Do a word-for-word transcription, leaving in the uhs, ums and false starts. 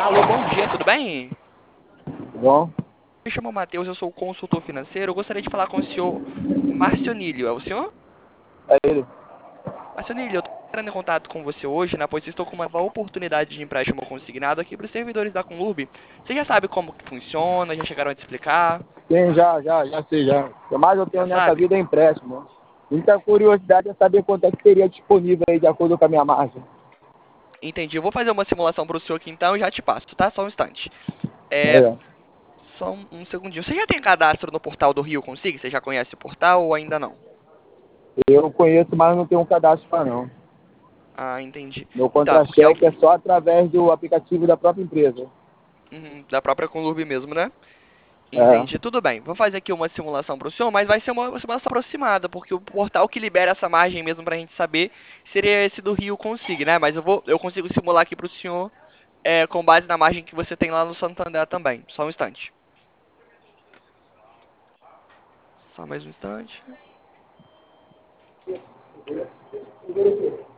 Alô, bom dia, tudo bem? Bom, Me chamo Matheus, eu sou consultor financeiro. Eu gostaria de falar com o senhor Marcionílio. É o senhor? é ele. Marcionílio, eu estou entrando em contato com você hoje, né, pois estou com uma nova oportunidade de empréstimo consignado aqui para os servidores da Conlub. Você já sabe como que funciona? Já chegaram a te explicar? Sim, já, já, já sei, já. O que mais eu tenho Já nessa sabe? vida é empréstimo. Muita curiosidade é saber quanto é que seria disponível aí de acordo com a minha margem. Entendi. Eu vou fazer uma simulação para o senhor aqui então e já te passo, tá? Só um instante. É, É. só um, um segundinho. Você já tem cadastro no portal do Rio Consigo? Você já conhece o portal ou ainda não? Eu conheço, mas não tenho um cadastro para não. Ah, entendi. Meu Tá, porque contra-cheque é aqui, só através do aplicativo da própria empresa. uhum, da própria Conlub mesmo, né? É. Entendi, tudo bem. Vou fazer aqui uma simulação para o senhor, mas vai ser uma simulação aproximada, porque o portal que libera essa margem mesmo para a gente saber seria esse do Rio Consigo, né? Mas eu vou, eu consigo simular aqui para o senhor é, com base na margem que você tem lá no Santander também. Só um instante. Só mais um instante.